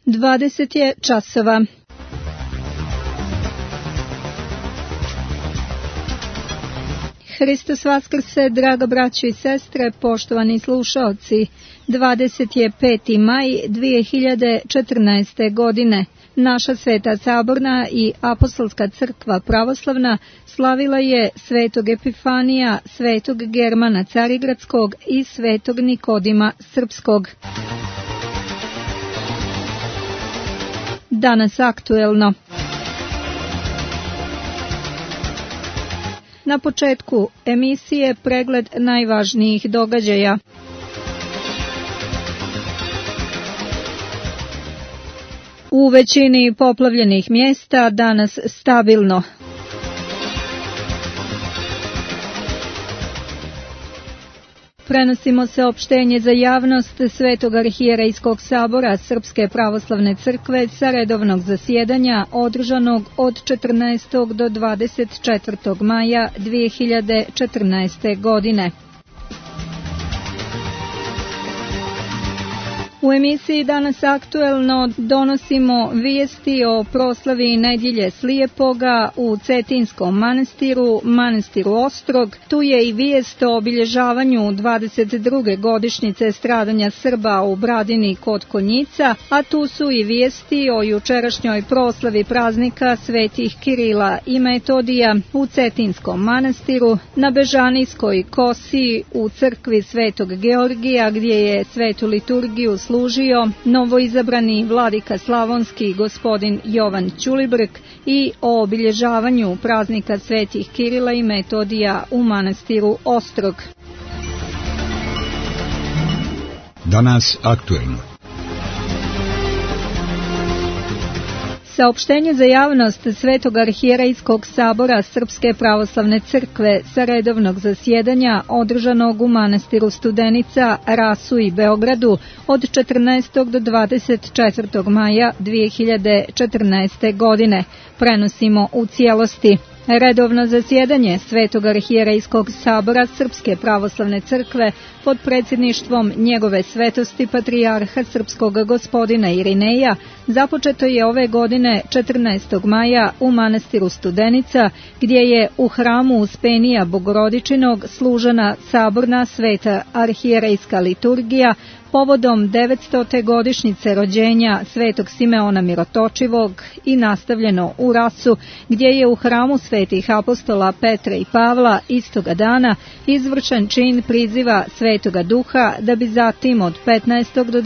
20 je časova. Hristos vaskrse, draga braćo i sestre, poštovani slušaoci. 25. maj 2014. godine. Naša Sveta Saborna i Apostolska crkva pravoslavna slavila je Svetog Epifanija, Svetog Germana Carigradskog i Svetog Nikodima Srpskog. Danas aktuelno. Na početku emisije pregled najvažnijih događaja. U većini poplavljenih mjesta danas stabilno. Prenosimo saopštenje za javnost Svetog arhijerejskog sabora Srpske pravoslavne crkve sa redovnog zasjedanja održanog od 14. do 24. maja 2014. godine. U emisiji Danas aktuelno donosimo vijesti o proslavi Nedjelje Slijepoga u Cetinskom manastiru, manastiru Ostrog. Tu je i vijest o obilježavanju 22. godišnjice stradanja Srba u Bradini kod Konjica, a tu su i vijesti o jučerašnjoj proslavi praznika svetih Kirila i Metodija u Cetinskom manastiru, na Bežanijskoj kosi u crkvi Svetog Georgija gdje je svetu liturgiju služio novoizabrani vladika slavonski gospodin Jovan Ćulibrk i o obilježavanju praznika svetih Kirila i Metodija u manastiru Ostrog. Danas aktuelno. Saopštenje za javnost Svetog arhijerejskog sabora Srpske pravoslavne crkve sa redovnog zasjedanja održanog u manastiru Studenica, Rasu i Beogradu od 14. do 24. maja 2014. godine. Prenosimo u cijelosti. Redovno zasjedanje Svetog arhijerejskog sabora Srpske pravoslavne crkve pod predsjedništvom njegove svetosti patrijarha srpskog gospodina Irineja započeto je ove godine 14. maja u manastiru Studenica, gdje je u hramu Uspenija Bogorodičinog služena saborna sveta arhijerejska liturgija povodom 900. godišnjice rođenja Svetog Simeona Mirotočivog i nastavljeno u Rasu, gdje je u hramu svetih apostola Petra i Pavla istoga dana izvršen čin priziva Svetoga Duha, da bi zatim od 15. do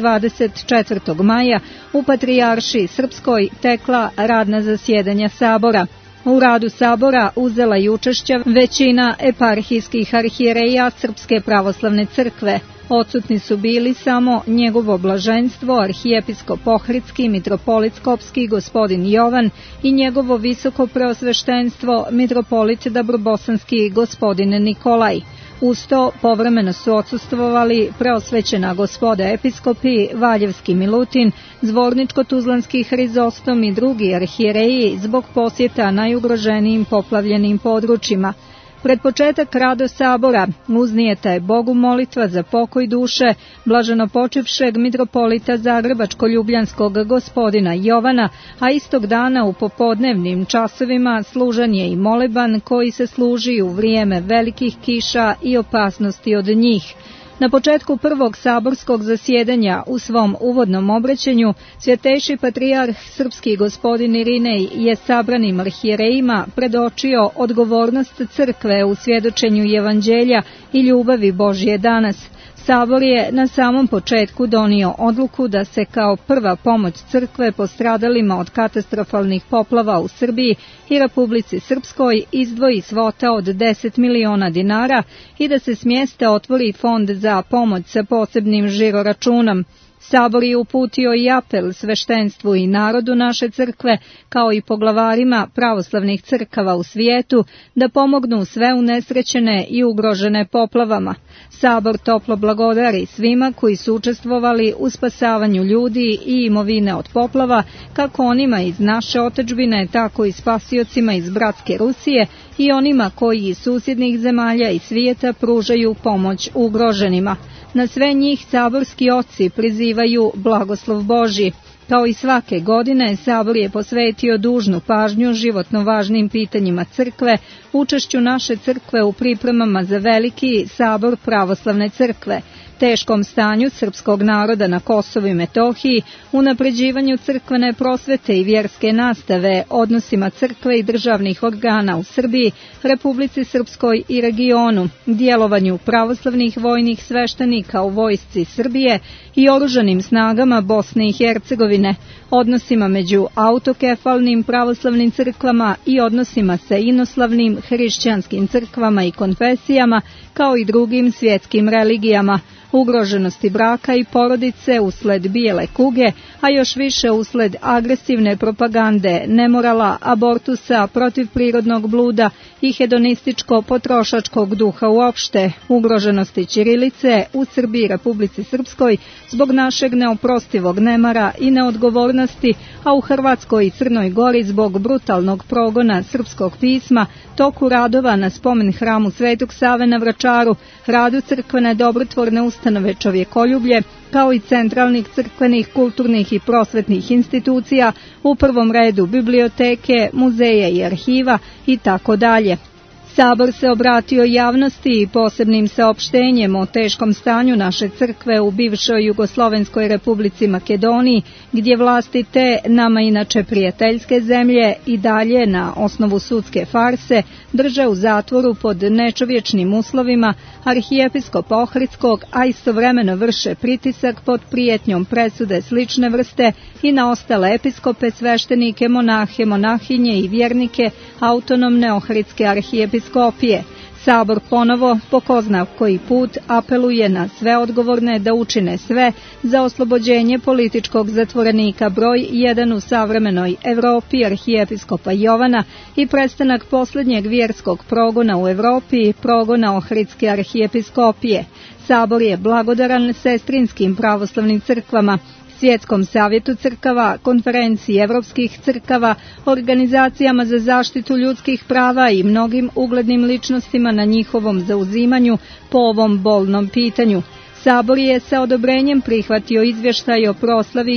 24. maja u Patrijaršiji Srpskoj tekla radna zasjedanja sabora. U radu sabora uzela i učešća većina eparhijskih arhijereja Srpske pravoslavne crkve. Odsutni su bili samo njegovo blaženstvo arhijepiskop Ohridski mitropolit Skopski gospodin Jovan i njegovo visoko preosveštenstvo mitropolit Dabrobosanski gospodin Nikolaj. Uz to povremeno su odsustvovali preosvećena gospoda episkopi Valjevski Milutin, Zvorničko-Tuzlanski Hrizostom i drugi arhijereji zbog posjeta najugroženijim poplavljenim područjima. Pred početak rada sabora uznijeta je Bogu molitva za pokoj duše blaženopočivšeg mitropolita Zagrebačko-Ljubljanskog gospodina Jovana, a istog dana u popodnevnim časovima služan je i moleban koji se služi u vrijeme velikih kiša i opasnosti od njih. Na početku prvog saborskog zasjedanja u svom uvodnom obraćanju svjetejši patrijarh srpski gospodin Irinej je sabranim arhijerejima predočio odgovornost crkve u svjedočenju evanđelja i ljubavi Božje danas. Sabor je na samom početku donio odluku da se kao prva pomoć crkve postradalima od katastrofalnih poplava u Srbiji i Republici Srpskoj izdvoji svota od 10 miliona dinara i da se s mjesta otvori fond za pomoć sa posebnim žiroračunom. Sabor je uputio i apel sveštenstvu i narodu naše crkve, kao i poglavarima pravoslavnih crkava u svijetu, da pomognu sve unesrećene i ugrožene poplavama. Sabor toplo blagodari svima koji su učestvovali u spasavanju ljudi i imovine od poplava, kako onima iz naše otadžbine, tako i spasiocima iz bratske Rusije i onima koji iz susjednih zemalja i svijeta pružaju pomoć ugroženima. Na sve njih saborski oci prizivaju blagoslov Božji. Kao i svake godine, Sabor je posvetio dužnu pažnju životno važnim pitanjima crkve, učešću naše crkve u pripremama za veliki Sabor pravoslavne crkve, teškom stanju srpskog naroda na Kosovu i Metohiji, unapređivanju crkvene prosvete i vjerske nastave, odnosima crkve i državnih organa u Srbiji, Republici Srpskoj i regionu, djelovanju pravoslavnih vojnih sveštenika u vojsci Srbije i oružanim snagama Bosne i Hercegovine, odnosima među autokefalnim pravoslavnim crkvama i odnosima sa inoslavnim hrišćanskim crkvama i konfesijama, kao i drugim svjetskim religijama, ugroženosti braka i porodice usled bijele kuge, a još više usled agresivne propagande, nemorala, abortusa, protiv prirodnog bluda i hedonističko-potrošačkog duha uopšte, ugroženosti ćirilice u Srbiji i Republici Srpskoj zbog našeg neoprostivog nemara i neodgovornosti, a u Hrvatskoj i Crnoj Gori zbog brutalnog progona srpskog pisma, toku radova na spomen hramu Svetog Save na Vračaru, radu crkvene dobrotvorne ustanove Čovjekoljublje, kao i centralnih crkvenih, kulturnih i prosvetnih institucija, u prvom redu biblioteke, muzeja i arhiva i tako dalje. Sabor se obratio javnosti posebnim saopštenjem o teškom stanju naše crkve u bivšoj Jugoslovenskoj Republici Makedoniji, gdje vlasti te, nama inače prijateljske zemlje, i dalje na osnovu sudske farse drže u zatvoru pod nečovječnim uslovima arhijepiskopa Ohridskog, a istovremeno vrše pritisak pod prijetnjom presude slične vrste i na ostale episkope, sveštenike, monahe, monahinje i vjernike autonomne Ohridske arhijepiskopije. Sabor ponovo, po ko zna koji put, apeluje na sve odgovorne da učine sve za oslobođenje političkog zatvorenika broj 1 u savremenoj Evropi, arhijepiskopa Jovana, i prestanak posljednjeg vjerskog progona u Evropi, progona Ohridske arhijepiskopije. Sabor je blagodaran sestrinskim pravoslavnim crkvama, Svjetskom savjetu crkava, konferenciji evropskih crkava, organizacijama za zaštitu ljudskih prava i mnogim uglednim ličnostima na njihovom zauzimanju po ovom bolnom pitanju. Sabor je sa odobrenjem prihvatio izvještaj o proslavi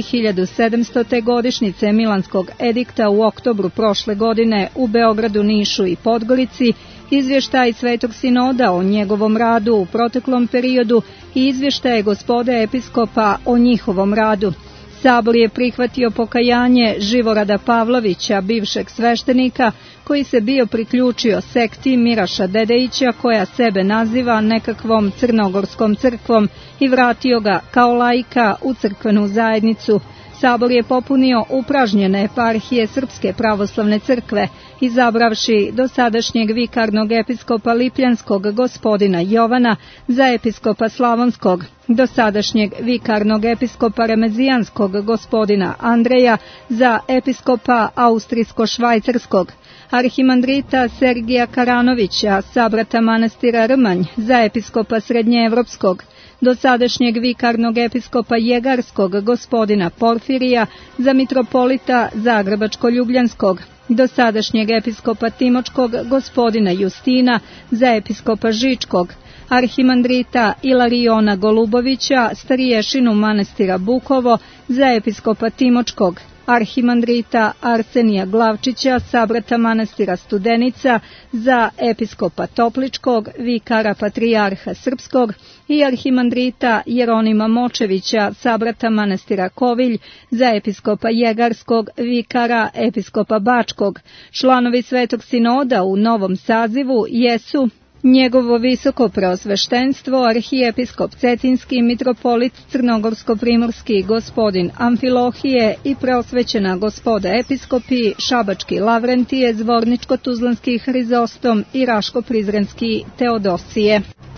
1700. godišnjice Milanskog edikta u oktobru prošle godine u Beogradu, Nišu i Podgorici, izvještaj Svetog sinoda o njegovom radu u proteklom periodu i izvještaje gospode episkopa o njihovom radu. Sabor je prihvatio pokajanje Živorada Pavlovića, bivšeg sveštenika, koji se bio priključio sekti Miraša Dedejića, koja sebe naziva nekakvom crnogorskom crkvom, i vratio ga kao laika u crkvenu zajednicu. Sabor je popunio upražnjene eparhije Srpske pravoslavne crkve, izabravši dosadašnjeg vikarnog episkopa Lipljanskog gospodina Jovana za episkopa Slavonskog, dosadašnjeg vikarnog episkopa Remezijanskog gospodina Andreja za episkopa Austrijsko-švajcarskog, arhimandrita Sergija Karanovića, sabrata manastira Rmanj, za episkopa Srednjeevropskog, dosadašnjeg vikarnog episkopa Jegarskog gospodina Porfirija za mitropolita Zagrebačko-ljubljanskog, dosadašnjeg episkopa Timočkog gospodina Justina za episkopa Žičkog, arhimandrita Ilariona Golubovića, stariješinu manastira Bukovo za episkopa Timočkog, arhimandrita Arsenija Glavčića, sabrata manastira Studenica za episkopa Topličkog, vikara patrijarha Srpskog, i arhimandrita Jeronima Močevića, sabrata manastira Kovilj za episkopa Jegarskog, vikara episkopa Bačkog. Članovi Svetog sinoda u novom sazivu jesu njegovo visoko preosveštenstvo, arhijepiskop Cetinski, mitropolit Crnogorsko-primorski gospodin Amfilohije i preosvećena gospoda episkopi Šabački Lavrentije, Zvorničko-Tuzlanski Hrizostom i Raško-Prizrenski Teodosije.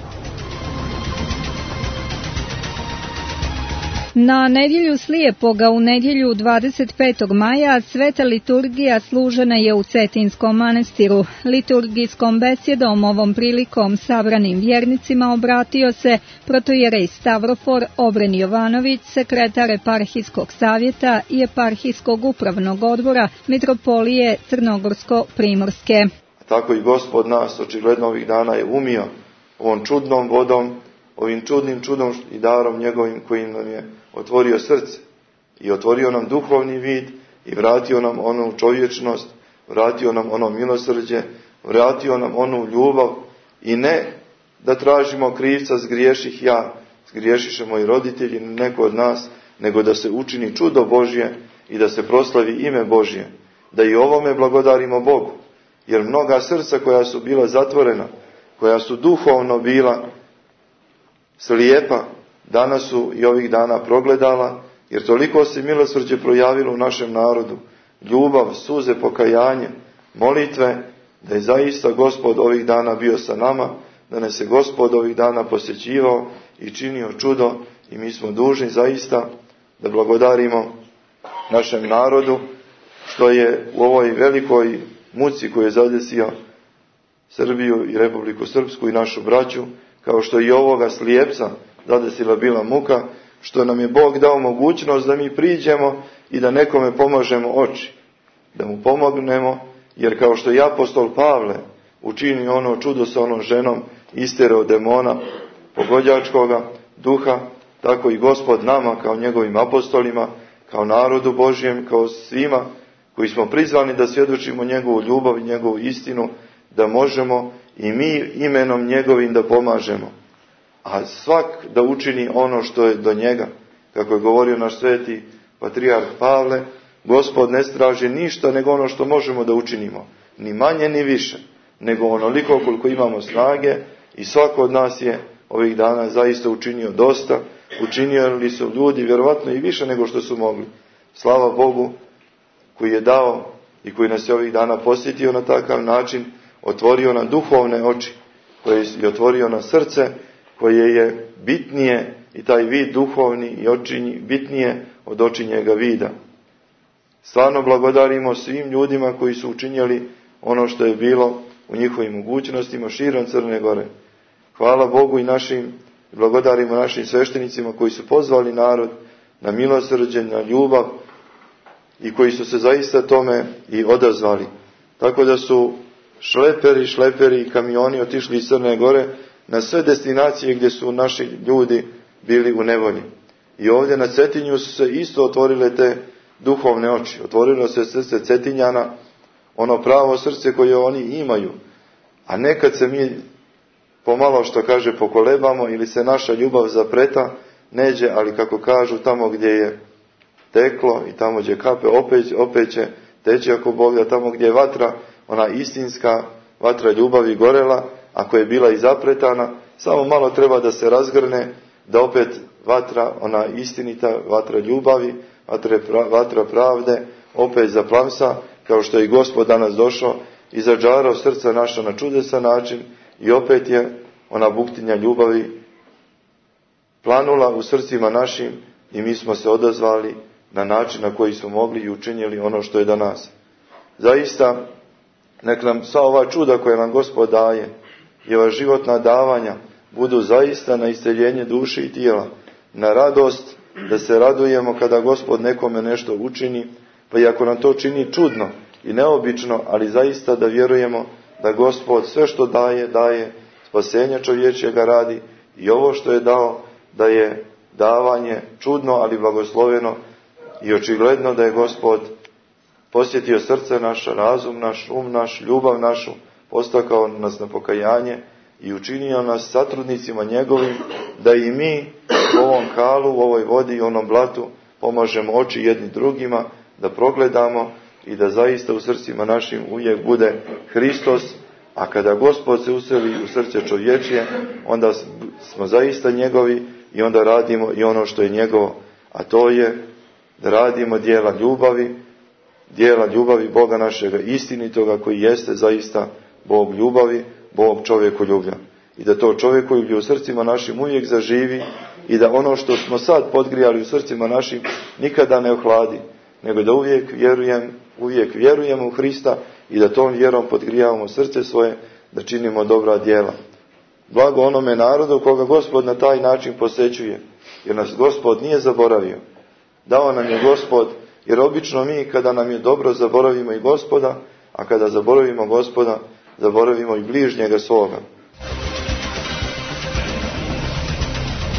Na nedjelju Slijepoga u nedjelju 25. maja sveta liturgija služena je u Cetinskom manastiru. Liturgijskom besjedom ovom prilikom sabranim vjernicima obratio se protojerej Stavrofor Obren Jovanović, sekretar eparhijskog savjeta i eparhijskog upravnog odbora mitropolije Crnogorsko-primorske. Tako i Gospod nas očigledno ovih dana je umio ovom čudnom vodom, ovim čudnim čudom i darom njegovim kojim nam je otvorio srce i otvorio nam duhovni vid i vratio nam onu čovječnost, vratio nam ono milosrđe, vratio nam onu ljubav i ne da tražimo krivca, zgriješih ja, zgriješiše moji roditelji, neko od nas, nego da se učini čudo Božje i da se proslavi ime Božje, da i ovome blagodarimo Bogu, jer mnoga srca koja su bila zatvorena, koja su duhovno bila slijepa, danas su i ovih dana progledala, jer toliko se milosrđe projavilo u našem narodu, ljubav, suze, pokajanje, molitve, da je zaista Gospod ovih dana bio sa nama, da nas je Gospod ovih dana posjećivao i činio čudo i mi smo dužni zaista da blagodarimo našem narodu, što je u ovoj velikoj muci koju je zadesio Srbiju i Republiku Srpsku i našu braću, kao što i ovoga slijepca zadesila bila muka, što nam je Bog dao mogućnost da mi priđemo i da nekome pomažemo oči, da mu pomognemo, jer kao što je apostol Pavle učinio ono čudo sa onom ženom, isterao demona pogodjačkoga duha, tako i Gospod nama kao njegovim apostolima, kao narodu Božjem, kao svima koji smo prizvani da svjedočimo njegovu ljubav i njegovu istinu, da možemo i mi imenom njegovim da pomažemo. A svak da učini ono što je do njega. Kako je govorio naš sveti patrijarh Pavle, Gospod ne traži ništa nego ono što možemo da učinimo. Ni manje ni više, nego onoliko koliko imamo snage i svako od nas je ovih dana zaista učinio dosta. Učinili su ljudi vjerovatno i više nego što su mogli. Slava Bogu koji je dao i koji nas je ovih dana posjetio na takav način, otvorio na duhovne oči, koje je otvorio na srce, koje je bitnije i taj vid duhovni i očinji bitnije od očinjega vida. Stvarno blagodarimo svim ljudima koji su učinjeli ono što je bilo u njihovim mogućnostima širom Crne Gore. Hvala Bogu i blagodarimo našim sveštenicima koji su pozvali narod na milosrđe, na ljubav i koji su se zaista tome i odazvali. Tako da su šleperi i kamioni otišli iz Crne Gore na sve destinacije gdje su naši ljudi bili u nevolji. I ovdje na Cetinju su se isto otvorile te duhovne oči. Otvorilo se srce Cetinjana, ono pravo srce koje oni imaju. A nekad se mi pomalo, što kaže, pokolebamo ili se naša ljubav zapreta, neđe, ali kako kažu, tamo gdje je teklo i tamo gdje kape, opet će teći ako Bog da, tamo gdje je vatra, ona istinska vatra ljubavi gorela, ako je bila i zapretana, samo malo treba da se razgrne, da opet vatra, ona istinita vatra ljubavi, vatra pravde, opet zaplamsa, kao što je i Gospod danas došao i zadžarao srca naša na čudesan način i opet je ona buktinja ljubavi planula u srcima našim i mi smo se odazvali na način na koji smo mogli i učinili ono što je do nas. Zaista, nek nam sva ova čuda koje nam Gospod daje i ova životna davanja budu zaista na isceljenje duše i tijela, na radost, da se radujemo kada Gospod nekome nešto učini, pa i ako nam to čini čudno i neobično, ali zaista da vjerujemo da Gospod sve što daje, spasenje čovječjega radi i ovo što je dao, da je davanje čudno, ali blagosloveno i očigledno da je Gospod posjetio srce naše, razum naš, naš, ljubav našu, postakao nas na pokajanje i učinio nas satrudnicima njegovim, da i mi u ovom kalu, u ovoj vodi i onom blatu pomažemo oči jedni drugima, da progledamo i da zaista u srcima našim uvijek bude Hristos, a kada Gospod se useli u srce čovječje, onda smo zaista njegovi i onda radimo i ono što je njegovo, a to je da radimo dijela ljubavi Boga našega istinitoga, koji jeste zaista Bog ljubavi, Bog čovjekoljublja. I da to čovjekoljublje u srcima našim uvijek zaživi i da ono što smo sad podgrijali u srcima našim nikada ne ohladi, nego da uvijek vjerujemo u Hrista i da tom vjerom podgrijavamo srce svoje, da činimo dobra djela. Blago onome narodu koga Gospod na taj način posjećuje, jer nas Gospod nije zaboravio. Dao nam je Gospod, jer obično mi kada nam je dobro zaboravimo i Gospoda, a kada zaboravimo Gospoda, zaboravimo i bližnjega svoga.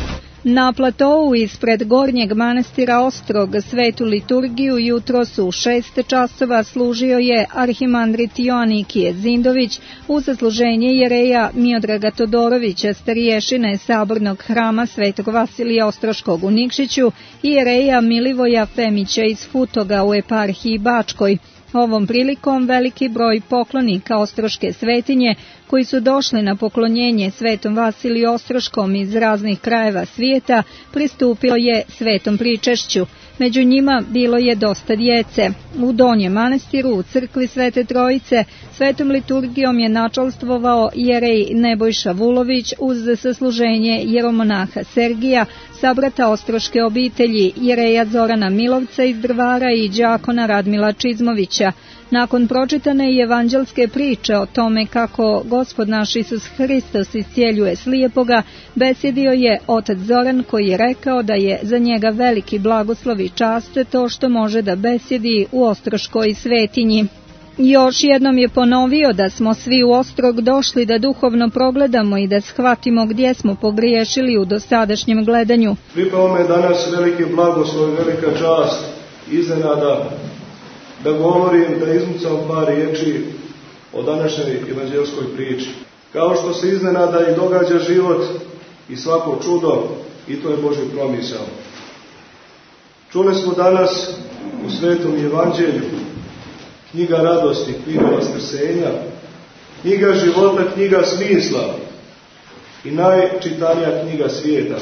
Na platou ispred gornjeg manastira Ostrog svetu liturgiju jutros u 6 časova služio je arhimandrit Joanikije Zindović uz zasluženje jereja Miodraga Todorovića, stariješine sabornog hrama Svetog Vasilija Ostroškog u Nikšiću i jereja Milivoja Femića iz Futoga u eparhiji Bačkoj. Ovom prilikom veliki broj poklonika Ostroške svetinje koji su došli na poklonjenje Svetom Vasiliju Ostroškom iz raznih krajeva svijeta pristupilo je svetom pričešću. Među njima bilo je dosta djece. U Donjem manastiru u crkvi Svete Trojice svetom liturgijom je načalstvovao jerej Nebojša Vulović uz sasluženje jeromonaha Sergija, sabrata Ostroške obitelji, jereja Zorana Milovca iz Drvara i đakona Radmila Čizmovića. Nakon pročitane evanđelske priče o tome kako Gospod naš Isus Hristos iscijeljuje slijepoga, besjedio je otac Zoran koji je rekao da je za njega veliki blagoslov i čast to što može da besjedi u Ostroškoj svetinji. Još jednom je ponovio da smo svi u Ostrog došli da duhovno progledamo i da shvatimo gdje smo pogriješili u dosadašnjem gledanju. Pripao me danas veliki blagoslov, velika čast, iznenada da govorim, da izmucam par riječi o današnjoj evanđelskoj priči. Kao što se iznenada i događa život i svako čudo, i to je Božji promisao. Čuli smo danas u Svetom Evanđelju knjiga radosti, knjiga vaskrsenja, knjiga života, knjiga smisla i najčitanija knjiga svijeta.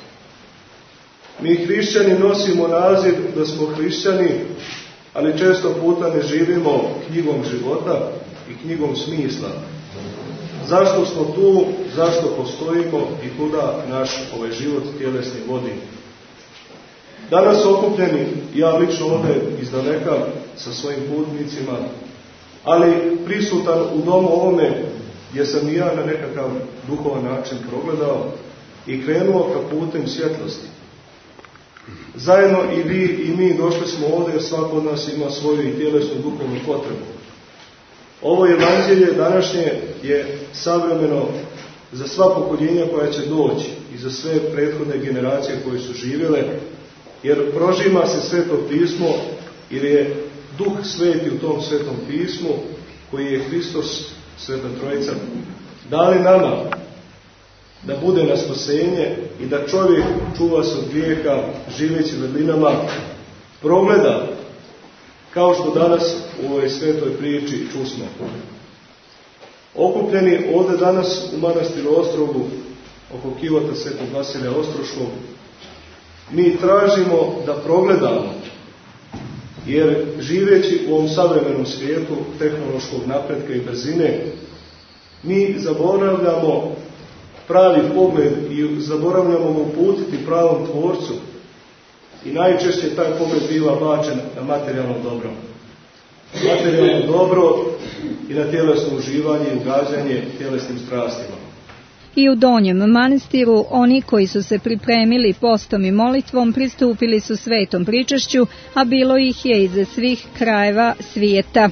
Mi hrišćani nosimo naziv da smo hrišćani, ali često puta ne živimo knjigom života i knjigom smisla. Zašto smo tu, zašto postojimo i kuda naš ovaj život tjelesni vodi? Danas okupljeni, ja lično ovdje izdaleka sa svojim putnicima, ali prisutan u domu ovome gdje sam i ja na nekakav duhovan način progledao i krenuo ka putem svjetlosti. Zajedno i vi i mi došli smo ovdje jer svako od nas ima svoju i tjelesnu duhovnu potrebu. Ovo evanđelje današnje je savremeno za sva pokoljenja koja će doći i za sve prethodne generacije koje su živjele, jer prožima se Sveto pismo jer je Duh Sveti u tom Svetom pismu koji je Hristos, Sveta Trojica, dali nama da bude na spasenje i da čovjek čuva se od grijeha živeći vrlinama, progleda kao što danas u ovoj svetoj priči čusmo. Okupljeni ovdje danas u manastiru Ostrogu oko kivota Svetog Vasilija Ostroškog, mi tražimo da progledamo, jer živeći u ovom savremenom svijetu tehnološkog napretka i brzine, mi zaboravljamo pravi pogled i zaboravljamo ga uputiti pravom Tvorcu. I najčešće taj pogled biva bačen na materijalno dobro. Materijalno dobro i na tjelesno uživanje i ugađanje tjelesnim strastima. I u Donjem manastiru oni koji su se pripremili postom i molitvom pristupili su svetom pričešću, a bilo ih je iz svih krajeva svijeta.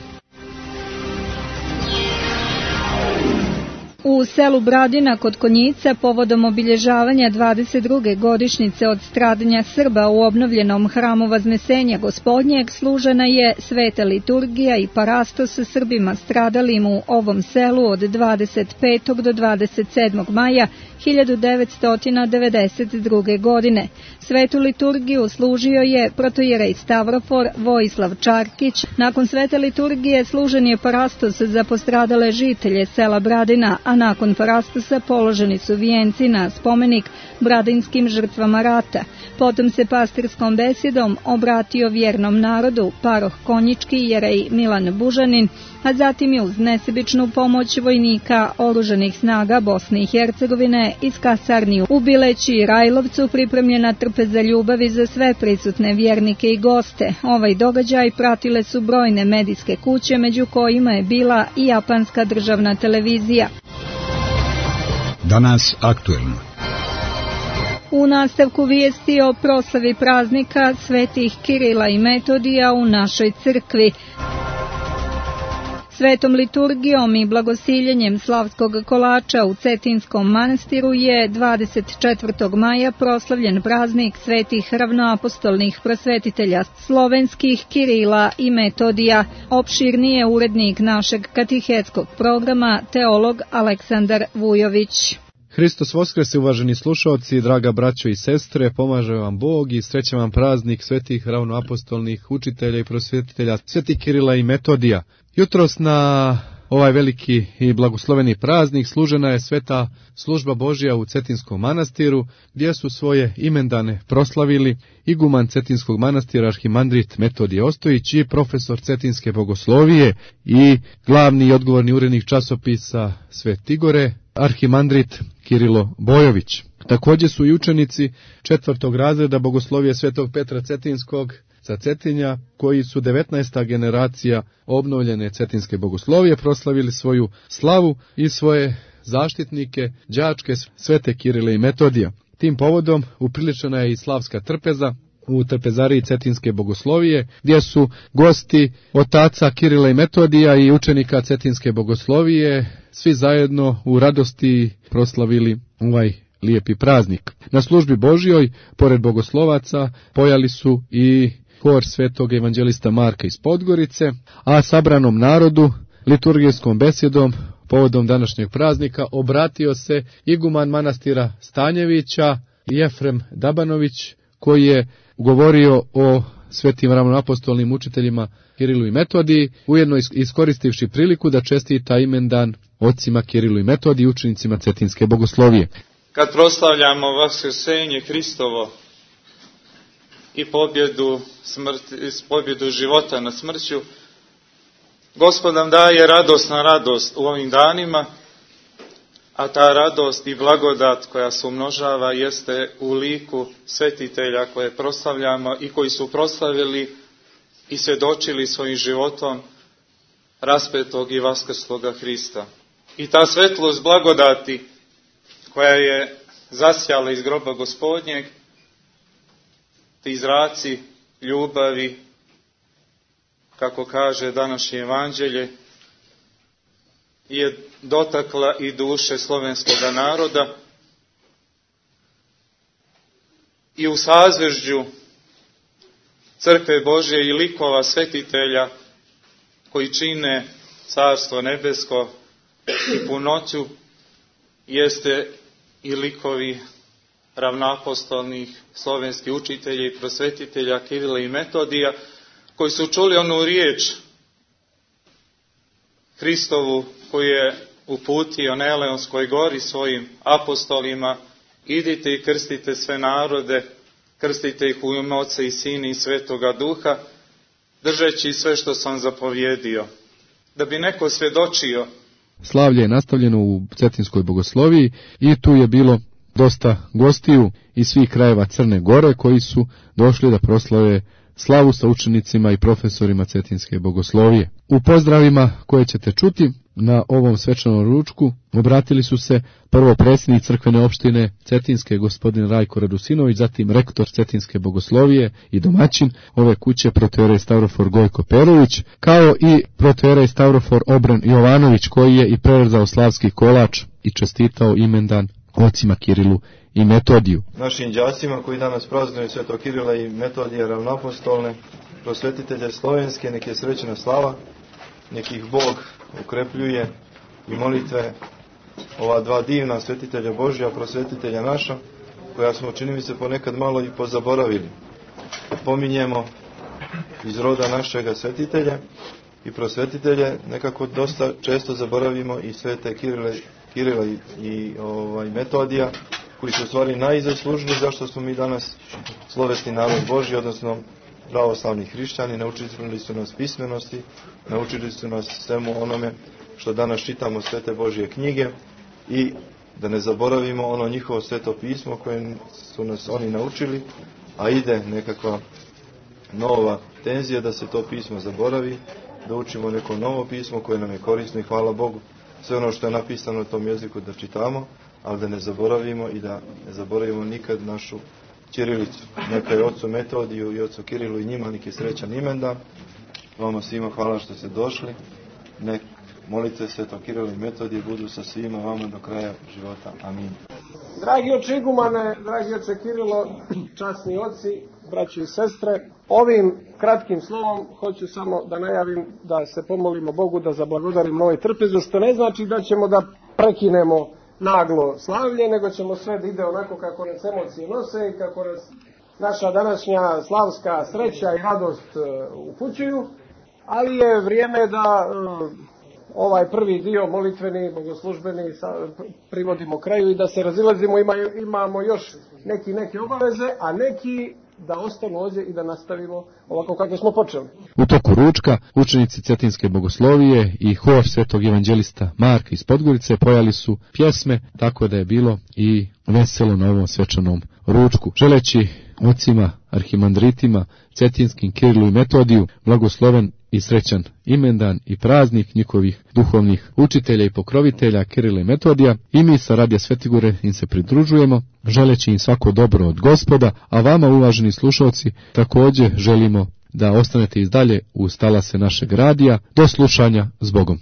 U selu Bradina kod Konjica povodom obilježavanja 22. godišnjice od stradanja Srba u obnovljenom hramu Vaznesenja Gospodnjeg služena je sveta liturgija i parastos sa Srbima stradalim u ovom selu od 25. do 27. maja 1992. godine. Svetu liturgiju služio je protojerej Stavrofor Vojislav Čarkić. Nakon svete liturgije služen je parastos za postradale žitelje sela Bradina, a nakon parastosa položeni su vijenci na spomenik bradinskim žrtvama rata. Potom se pastirskom besjedom obratio vjernom narodu paroh Konjički jerej Milan Bužanin, a zatim je uz nesebičnu pomoć vojnika oružanih snaga Bosne i Hercegovine iz kasarni u Bileći i Rajlovcu pripremljena trpeza ljubavi za sve prisutne vjernike i goste. Ovaj događaj pratile su brojne medijske kuće, među kojima je bila i japanska državna televizija. Danas aktuelno. U nastavku vijesti o proslavi praznika svetih Kirila i Metodija u našoj crkvi. Svetom liturgijom i blagosiljenjem slavskog kolača u Cetinskom manastiru je 24. maja proslavljen praznik svetih ravnoapostolnih prosvetitelja slovenskih Kirila i Metodija. Opširnije urednik našeg katehetskog programa, teolog Aleksandar Vujović. Hristos Voskrese, uvaženi slušaoci, draga braćo i sestre, pomaže vam Bog i sreća vam praznik svetih ravnoapostolnih učitelja i prosvetitelja svetih Kirila i Metodija. Jutros na ovaj veliki i blagosloveni praznik služena je sveta služba Božja u Cetinskom manastiru, gdje su svoje imendane proslavili iguman Cetinskog manastira arhimandrit Metodije Ostojić i profesor Cetinske bogoslovije i glavni i odgovorni urednik časopisa Svet Igore, arhimandrit Kirilo Bojović. Također su i učenici 4. razreda bogoslovije Svetog Petra Cetinskog sa Cetinja, koji su 19. generacija obnovljene Cetinske bogoslovije, proslavili svoju slavu i svoje zaštitnike, đačke svete Kirile i Metodija. Tim povodom upriličena je i slavska trpeza u trpezariji Cetinske bogoslovije, gdje su gosti otaca Kirila i Metodija i učenika Cetinske bogoslovije svi zajedno u radosti proslavili ovaj lijepi praznik. Na službi Božjoj, pored bogoslovaca, pojali su i hor svetog evanđelista Marka iz Podgorice, a sabranom narodu liturgijskom besjedom povodom današnjeg praznika obratio se iguman manastira Stanjevića Jefrem Dabanović, koji je govorio o svetim ravnoapostolnim učiteljima Kirilu i Metodiji, ujedno iskoristivši priliku da čestita imendan ocima Kirilu i Metodiji, učenicima Cetinske bogoslovije. Kad proslavljamo vaskrsenje Hristovo i pobjedu života nad smrću, Gospod nam daje radost na radost u ovim danima, a ta radost i blagodat koja se umnožava jeste u liku svetitelja koje proslavljamo i koji su proslavili i svjedočili svojim životom raspetog i vaskrsloga Hrista. I ta svetlost blagodati koja je zasjala iz groba Gospodnjeg, ti zraci ljubavi, kako kaže današnje evanđelje, je dotakla i duše slovenskoga naroda i u sazvežđu crkve Božje i likova svetitelja koji čine Carstvo nebesko i punoću jeste i likovi ravnoapostolnih slovenskih učitelja i prosvetitelja Kirila i Metodija, koji su čuli onu riječ Hristovu koju je uputio na Eleonskoj gori svojim apostolima: idite i krstite sve narode, krstite ih u ime Oca i Sina i Svetoga Duha, držeći sve što sam zapovjedio. Da bi neko svjedočio. Slavlje je nastavljeno u Cetinskoj bogosloviji i tu je bilo dosta gostiju iz svih krajeva Crne Gore koji su došli da proslave slavu sa učenicima i profesorima Cetinske bogoslovije. U pozdravima koje ćete čuti na ovom svečanom ručku obratili su se prvo predsjednik crkvene opštine Cetinske gospodin Rajko Radusinović, zatim rektor Cetinske bogoslovije i domaćin ove kuće protojerej Stavrofor Gojko Perović, kao i protojerej Stavrofor Obran Jovanović, koji je i prerezao slavski kolač i čestitao imendan ocima Kirilu i Metodiju. Našim đacima koji danas praznuju Svetog Kirila i Metodija ravnoapostolne prosvetitelje slovenske, nek je srećna slava, nek ih Bog ukrepljuje i molitve ova dva divna svetitelja Božja, prosvetitelja naša, koja smo, čini mi se, ponekad malo i pozaboravili. Pominjemo iz roda našega svetitelja i prosvetitelje, nekako dosta često zaboravimo i svete Kirila i Metodija, koji su u stvari najzaslužniji zašto smo mi danas slovesni narod Božji, odnosno pravoslavni hrišćani. Naučili su nas pismenosti, naučili su nas svemu onome što danas čitamo svete Božje knjige i da ne zaboravimo ono njihovo sveto pismo koje su nas oni naučili, a ide nekakva nova tenzija da se to pismo zaboravi, da učimo neko novo pismo koje nam je korisno i hvala Bogu sve ono što je napisano u tom jeziku da čitamo, ali da ne zaboravimo i da ne zaboravimo nikad našu ćirilicu. Neka je ocu Metodiju i ocu Kirilu i njima neki srećan imendan. Vama svima hvala što ste došli. nek molitve Svetog Kirila i Metodije budu sa svima vama do kraja života. Amin. Dragi oče igumane, dragi oče Kirilo, časni oci, braći i sestre, ovim kratkim slovom hoću samo da najavim da se pomolimo Bogu da zablagodarimo ovoj trpezi, što ne znači da ćemo da prekinemo naglo slavlje, nego ćemo sve da ide onako kako nas emocije nose i kako nas naša današnja slavska sreća i radost upućuju, ali je vrijeme da ovaj prvi dio molitveni, bogoslužbeni privodimo kraju i da se razilazimo, imamo još neke obaveze, a neki da ostanu ovdje i da nastavimo ovako kako smo počeli. U toku ručka učenici Cetinske bogoslovije i hor svetog evanđelista Marka iz Podgorice pojali su pjesme, tako da je bilo i veselo na ovom svečanom ručku. Želeći ocima, arhimandritima, Cetinskim Kirilu i Metodiju, blagosloven i srećan imendan i praznik njihovih duhovnih učitelja i pokrovitelja Kirila i Metodija, i mi sa Radija Svetigore im se pridružujemo, želeći im svako dobro od Gospoda, a vama, uvaženi slušalci, također želimo da ostanete i dalje uz talase našeg radija. Do slušanja, s Bogom.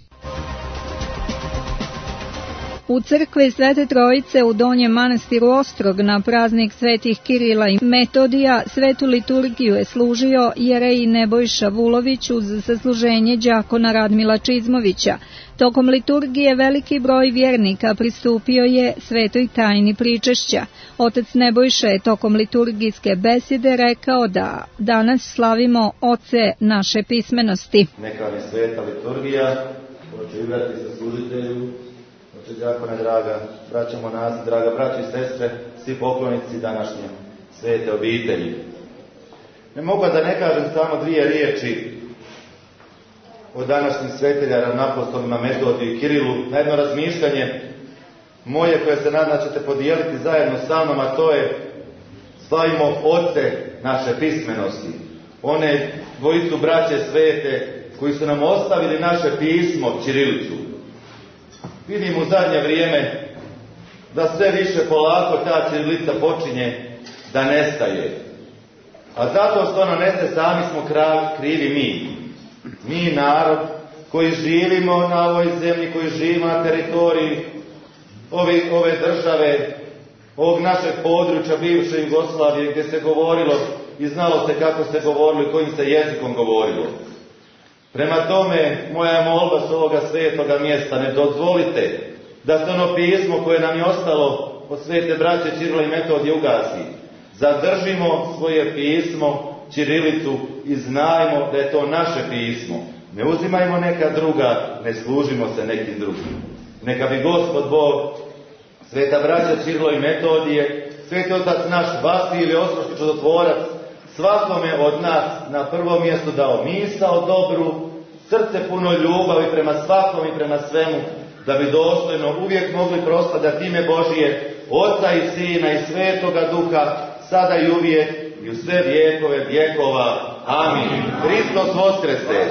U crkvi Svete Trojice u Donjem manastiru Ostrog na praznik svetih Kirila i Metodija svetu liturgiju je služio jerej Nebojša Vulović uz zasluženje đakona Radmila Čizmovića. Tokom liturgije veliki broj vjernika pristupio je svetoj tajni pričešća. Otac Nebojša je tokom liturgijske besede rekao da danas slavimo oce naše pismenosti. Neka mi sveta liturgija, hoću igrati sa služitelju, đakone, draga braćo monasi, draga braćo i sestre, svi poklonici današnje svete obitelji. Ne mogu da ne kažem samo dvije riječi o današnjim svetelja ravnoapostolima Metodiju i Kirilu, na jedno razmišljanje moje koje se nadam da ćete podijeliti zajedno sa mnom, a to je slavimo oce naše pismenosti, one dvojicu braće svete koji su nam ostavili naše pismo, ćirilicu. Vidim u zadnje vrijeme da sve više polako ta ćirilica počinje da nestaje. A zato što ona nestaje, sami smo krivi mi. Mi, narod, koji živimo na ovoj zemlji, koji živimo na teritoriji ove države, ovog našeg područja bivše Jugoslavije, gdje se govorilo i znalo se kako se govorilo i kojim se jezikom govorilo. Prema tome, moja je molba s ovoga svetoga mjesta, ne dozvolite da se ono pismo koje nam je ostalo od svete braće Kirila i Metodije ugasi. Zadržimo svoje pismo, ćirilicu, i znajmo da je to naše pismo. Ne uzimajmo neka druga, ne služimo se nekim drugim. Neka bi Gospod Bog, sveta braća Kirila i Metodije, sveti otac naš Vasilije Ostroški čudotvorac, svakome od nas na prvo mjesto dao misao dobru, srce puno ljubavi prema svakom i prema svemu, da bi dostojno uvijek mogli proslavljati ime Božije, Oca i Sina i Svetoga Duha, sada i uvijek i u sve vjekove vjekova. Amin. Hristos Voskrese.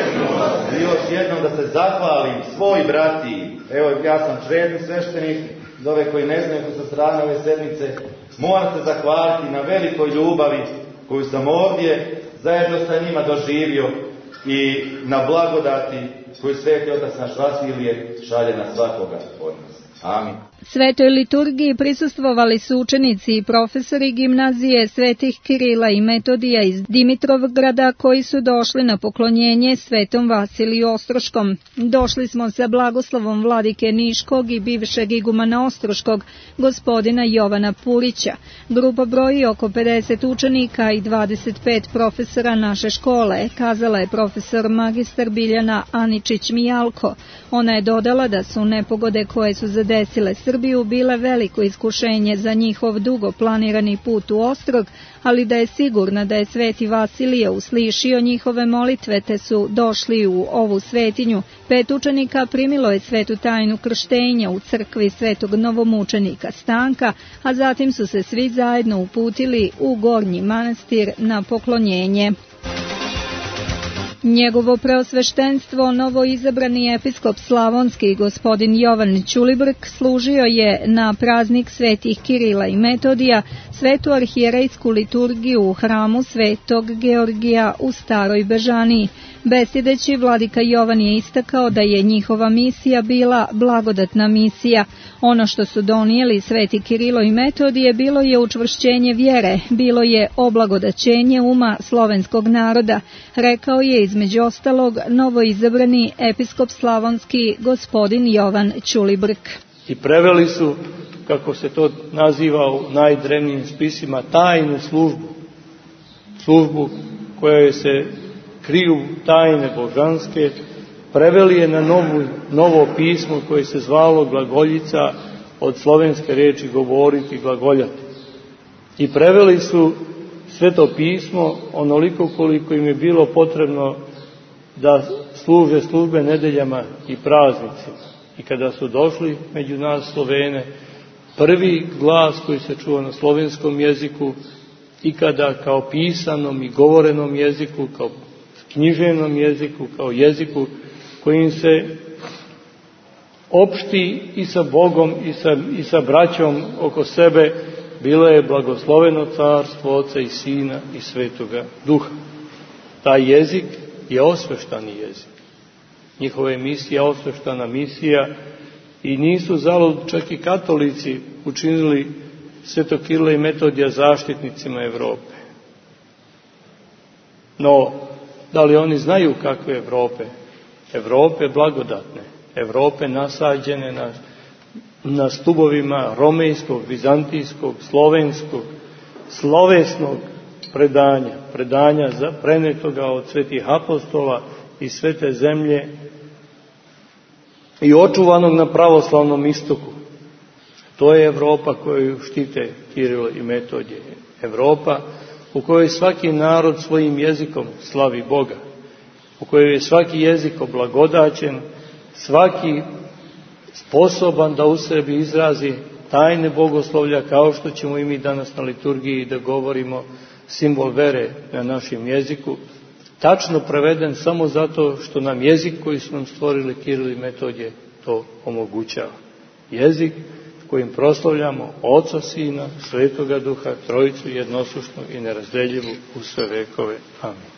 I još jednom da se zahvalim svoj brati. Evo, ja sam čredni sveštenik, za ove koji ne znaju, koji su strane ove sedmice, moram se zahvaliti na velikoj ljubavi koju sam ovdje zajedno sa njima doživio i na blagodati koju sveti otac naš Vasilije šalje na svakoga od nas. Amin. Svetoj liturgiji prisustvovali su učenici i profesori gimnazije svetih Kirila i Metodija iz Dimitrovgrada koji su došli na poklonjenje svetom Vasiliju Ostroškom. Došli smo sa blagoslovom vladike Niškog i bivšeg igumana Ostroškog, gospodina Jovana Purića. Grupa broji oko 50 učenika i 25 profesora naše škole, kazala je profesor magistar Biljana Aničić-Mijalko. Ona je dodala da su nepogode koje su zadesile Srbiju bile veliko iskušenje za njihov dugo planirani put u Ostrog, ali da je sigurna da je sveti Vasilije uslišio njihove molitve te su došli u ovu svetinju. 5 učenika primilo je svetu tajnu krštenja u crkvi svetog novomučenika Stanka, a zatim su se svi zajedno uputili u Gornji manastir na poklonjenje. Njegovo preosveštenstvo, novoizabrani episkop Slavonski gospodin Jovan Ćulibrk služio je na praznik svetih Kirila i Metodija svetu arhijerejsku liturgiju u hramu Svetog Georgija u Staroj Bežaniji. Besideći, vladika Jovan je istakao da je njihova misija bila blagodatna misija. Ono što su donijeli sveti Kirilo i Metodije bilo je učvršćenje vjere, bilo je oblagodaćenje uma slovenskog naroda, rekao je između ostalog novoizabrani episkop slavonski gospodin Jovan Ćulibrk. I preveli su, kako se to naziva u najdrevnijim spisima, tajnu službu kojoj se kriju tajne božanske, preveli je na novo pismo koje se zvalo glagoljica, od slovenske riječi govoriti, glagoljati. I preveli su sveto pismo onoliko koliko im je bilo potrebno da služe službe nedeljama i praznicima. I kada su došli među nas Slovene, prvi glas koji se čuo na slovenskom jeziku, i kada kao pisanom i govorenom jeziku, kao književnom jeziku, kao jeziku kojim se opšti i sa Bogom i sa braćom oko sebe, bilo je blagosloveno carstvo Oca i Sina i Svetoga Duha. Taj jezik je osveštani jezik. Njihova je misija osveštana misija i nisu zalud čak i katolici učinili Svetog Kirila i Metodija zaštitnicima Evrope. No, da li oni znaju kakve Evrope? Evrope blagodatne, Evrope nasađene na stubovima romejskog, vizantijskog, slovenskog, slovesnog predanja prenetoga od svetih apostola i svete zemlje i očuvanog na pravoslavnom istoku. To je Evropa koju štite Kirilo i Metodije. Evropa u kojoj svaki narod svojim jezikom slavi Boga, u kojoj je svaki jezik oblagodaćen, svaki sposoban da u sebi izrazi tajne bogoslovlja, kao što ćemo i mi danas na liturgiji da govorimo simbol vere na našem jeziku, tačno preveden samo zato što nam jezik koji su nam stvorili Kirilo i Metodije to omogućava. Jezik kojim proslavljamo Oca, Sina, Svetoga Duha, Trojicu jednosušnu i nerazdeljivu u sve vekove. Amin.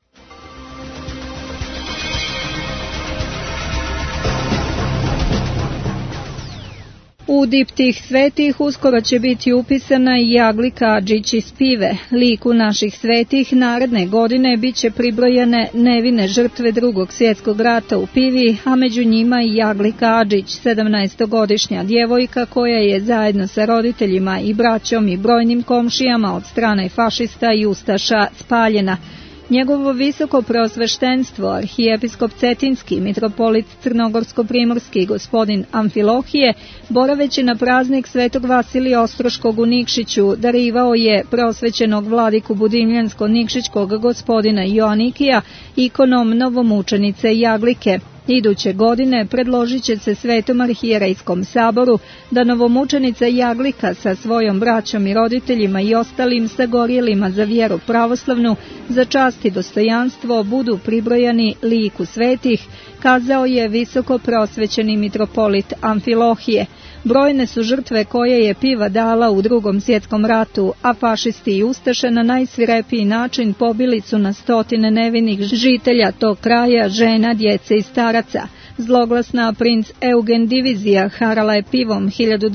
U diptih svetih uskoro će biti upisana i Jaglika Adžić iz Pive. Liku naših svetih naredne godine bit će pribrojane nevine žrtve Drugog svjetskog rata u Pivi, a među njima i Jaglika Adžić, 17-godišnja djevojka koja je zajedno sa roditeljima i braćom i brojnim komšijama od strane fašista i ustaša spaljena. Njegovo visoko preosveštenstvo, arhijepiskop Cetinski, mitropolit Crnogorsko-primorski gospodin Amfilohije, boraveći na praznik Svetog Vasilija Ostroškog u Nikšiću, darivao je preosvećenog vladiku Budimljansko-Nikšićkog gospodina Joanikija ikonom novomučenice Jaglike. Iduće godine predložit će se Svetom arhijerejskom saboru da novomučenica Jaglika sa svojom braćom i roditeljima i ostalim sagorjelima za vjeru pravoslavnu, za čast i dostojanstvo budu pribrojani liku svetih, kazao je visoko preosvećeni mitropolit Amfilohije. Brojne su žrtve koje je Piva dala u Drugom svjetskom ratu, a fašisti i ustaše na najsvirepiji način pobili su na stotine nevinih žitelja tog kraja, žena, djece i staraca. Zloglasna princ Eugen divizija harala je Pivom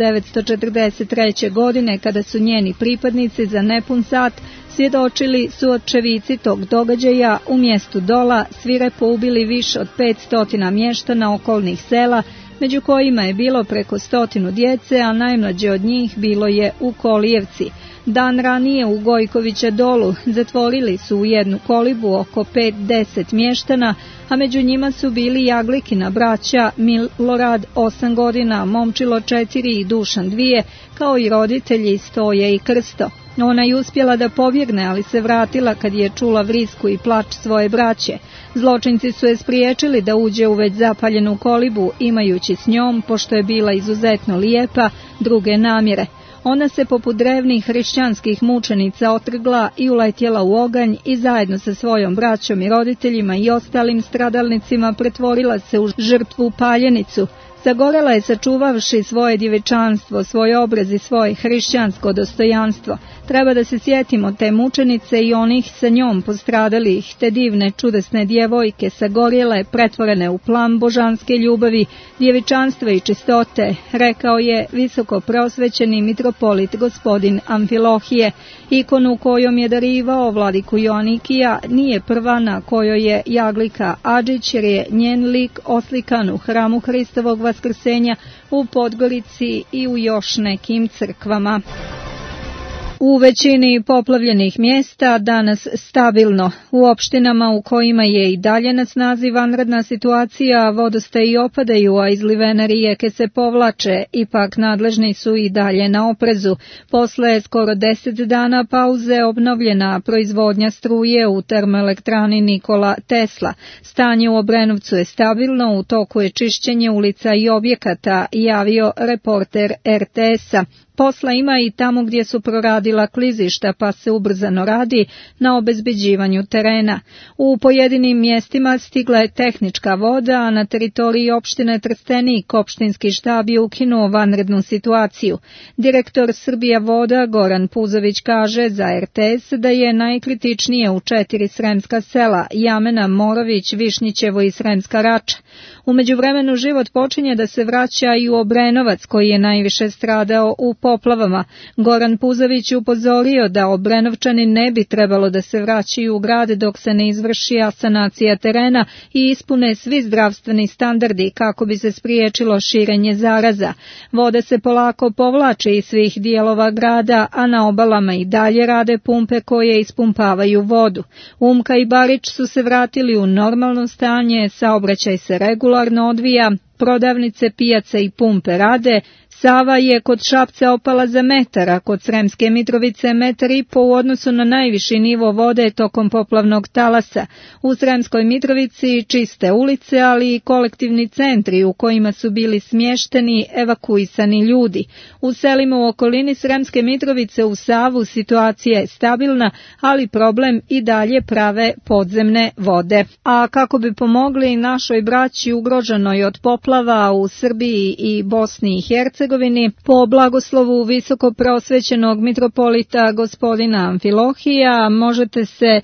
1943. godine kada su njeni pripadnici za nepun sat svjedočili su očevici tog događaja u mjestu Dola svirepo ubili više od 500 mještana okolnih sela, među kojima je bilo preko 100 djece, a najmlađe od njih bilo je u Kolijevci. Dan ranije u Gojkovića Dolu zatvorili su u jednu kolibu oko 5-10 mještana, a među njima su bili Jaglikina braća Milorad 8 godina, Momčilo 4 i Dušan 2, kao i roditelji Stoje i Krsto. Ona je uspjela da pobjegne, ali se vratila kad je čula vrisku i plač svoje braće. Zločinci su je spriječili da uđe u već zapaljenu kolibu, imajući s njom, pošto je bila izuzetno lijepa, druge namjere. Ona se poput drevnih hrišćanskih mučenica otrgla i uletjela u oganj i zajedno sa svojom braćom i roditeljima i ostalim stradalnicima pretvorila se u žrtvu paljenicu. Zagorela je sačuvavši svoje djevičanstvo, svoj obraz i svoje hrišćansko dostojanstvo. Treba da se sjetimo te mučenice i onih sa njom postradalih, te divne čudesne djevojke sagorjele, pretvorene u plam božanske ljubavi, djevičanstva i čistote, rekao je visoko preosvećeni mitropolit gospodin Amfilohije. Ikonu kojom je darivao vladiku Joanikija nije prva na kojoj je Jaglika Adžić, jer je njen lik oslikan u hramu Hristovog Vaskrsenja u Podgorici i u još nekim crkvama. U većini poplavljenih mjesta danas stabilno. U opštinama u kojima je i dalje na snazi vanredna situacija, vodostaji opadaju, a izlivene rijeke se povlače, ipak nadležni su i dalje na oprezu. Posle skoro 10 dana pauze obnovljena proizvodnja struje u termoelektrani Nikola Tesla. Stanje u Obrenovcu je stabilno, u toku je čišćenje ulica i objekata, javio reporter RTS-a. Posla ima i tamo gdje su proradila klizišta, pa se ubrzano radi na obezbeđivanju terena. U pojedinim mjestima stigla je tehnička voda, a na teritoriji opštine Trstenik opštinski štab je ukinuo vanrednu situaciju. Direktor Srbija voda Goran Puzović kaže za RTS da je najkritičnije u 4 sremska sela: Jamena, Morović, Višnjićevo i Sremska Rača. U međuvremenu život počinje da se vraća i u Obrenovac, koji je najviše stradao u poplavama. Goran Puzović upozorio da Obrenovčani ne bi trebalo da se vraćaju u grad dok se ne izvrši sanacija terena i ispune svi zdravstveni standardi kako bi se spriječilo širenje zaraza. Voda se polako povlači iz svih dijelova grada, a na obalama i dalje rade pumpe koje ispumpavaju vodu. Umka i Barič su se vratili u normalno stanje, saobraćaj se regularno odvija, prodavnice, pijace i pumpe rade. Sava je kod Šapca opala za metar, a kod Sremske Mitrovice 1,5 u odnosu na najviši nivo vode tokom poplavnog talasa. U Sremskoj Mitrovici čiste ulice, ali i kolektivni centri u kojima su bili smješteni evakuisani ljudi. U selima u okolini Sremske Mitrovice u Savu situacija je stabilna, ali problem i dalje prave podzemne vode. A kako bi pomogli našoj braći ugroženoj od poplava u Srbiji i Bosni i Hercegovini, po blagoslovu visoko preosvećenog mitropolita gospodina Amfilohija, možete se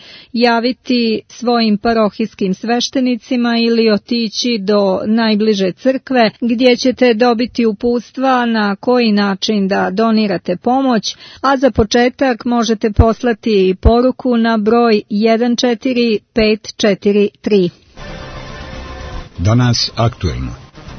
javiti svojim parohijskim sveštenicima ili otići do najbliže crkve gdje ćete dobiti uputstva na koji način da donirate pomoć, a za početak možete poslati poruku na broj 14543. Danas aktuelno.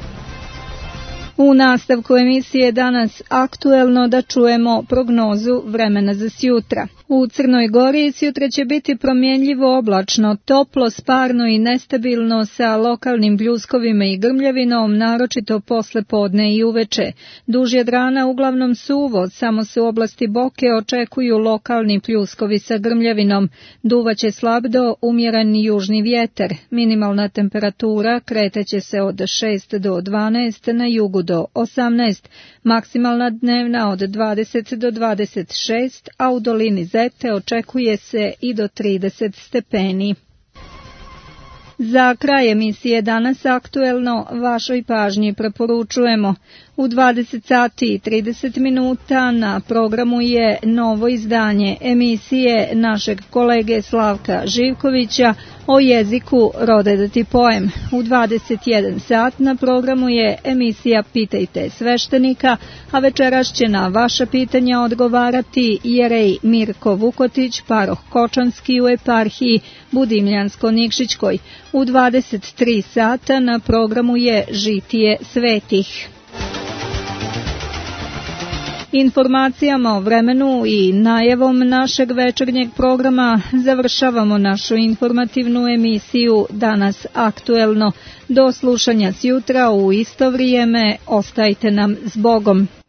U nastavku emisije Danas aktuelno da čujemo prognozu vremena za sjutra. U Crnoj Gori sjutra će biti promjenljivo oblačno, toplo, sparno i nestabilno sa lokalnim bljuskovima i grmljavinom, naročito posle podne i uveče. Duž Jadrana uglavnom suvo, samo se u oblasti Boke očekuju lokalni pljuskovi sa grmljavinom. Duvaće slab do umjeren južni vjetar. Minimalna temperatura kretaće se od 6 do 12, na jugu do 18, maksimalna dnevna od 20 do 26, a u dolini Zete očekuje se i do 30 stepeni. Za kraj emisije Danas aktuelno vašoj pažnji preporučujemo. U 20 sati i 30 minuta na programu je novo izdanje emisije našeg kolege Slavka Živkovića o jeziku Rode da ti poem. U 21 sat na programu je emisija Pitajte sveštenika, a večeras će na vaša pitanja odgovarati jerej Mirko Vukotić, paroh Kočanski u eparhiji Budimljansko-Nikšićkoj. U 23 sata na programu je Žitije svetih. Informacijama o vremenu i najavom našeg večernjeg programa završavamo našu informativnu emisiju Danas aktuelno. Do slušanja sjutra u isto vrijeme, ostajte nam s Bogom.